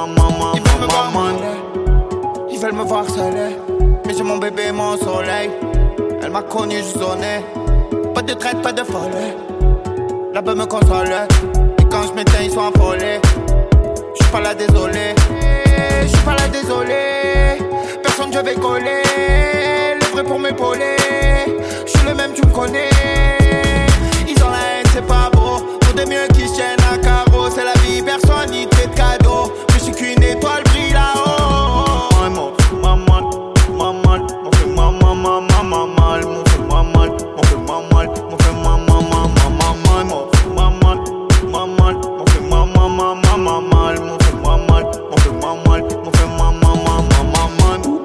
Ils veulent me voir monter, ils veulent me voir seul. Mais j'ai mon bébé, mon soleil. Elle m'a connu, je sonnais. Pas de traite, pas de folie. Là-bas me console. Et quand je m'éteins, ils sont affolés. J'suis pas là, désolé. J'suis pas là, désolé. Personne, je vais coller. Le vrai pour m'épauler. J'suis le même, tu me connais. Ils ont la haine, c'est pas beau. Pour des mieux qui se tiennent à carreau. C'est la vie, personne n'y te fait de cadeau. Je suis qu'une étoile, brille là-haut. Maman, maman, maman, on fait maman, maman, maman, on fait maman, on fait maman, on fait maman, maman, maman, maman, maman, on fait maman, maman, maman, on fait maman, on fait maman, on fait maman, maman, maman.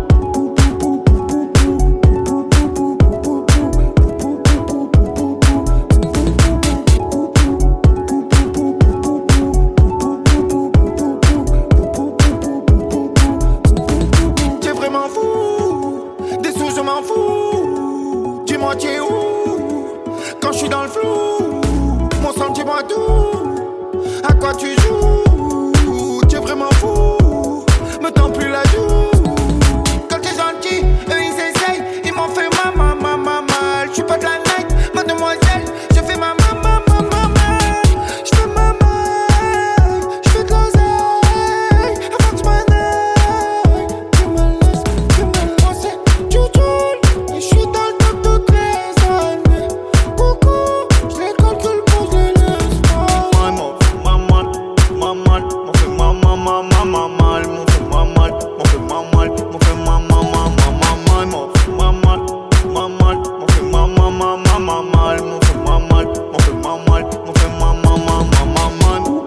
T'es vraiment fou, des sous je m'en fous. Dis-moi t'es où, quand je suis dans le flou. Mon sang dis-moi tout, à quoi tu joues. T'es vraiment fou, me tends plus la joue. Quand t'es gentil, eux ils essayent. Ils m'ont fait maman, maman, mal. J'suis pas de la night, mademoiselle. Je fais maman, maman, maman. J'fais maman, j'fais de l'oseille. Avant que j'm'en aille, tu me laisses, on sait, tu tournes. Et j'suis dans le top toutes les années. Coucou, j'les calcule pour je les laisse pas. Maman, maman, maman, on fait maman, maman, maman, on fait maman, on fait maman, on fait maman, maman, maman, maman, maman, on fait maman, maman, maman, on fait maman, on fait maman, on fait maman, maman, maman.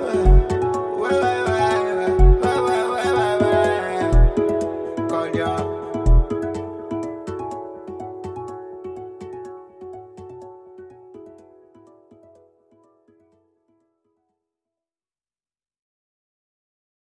Yeah.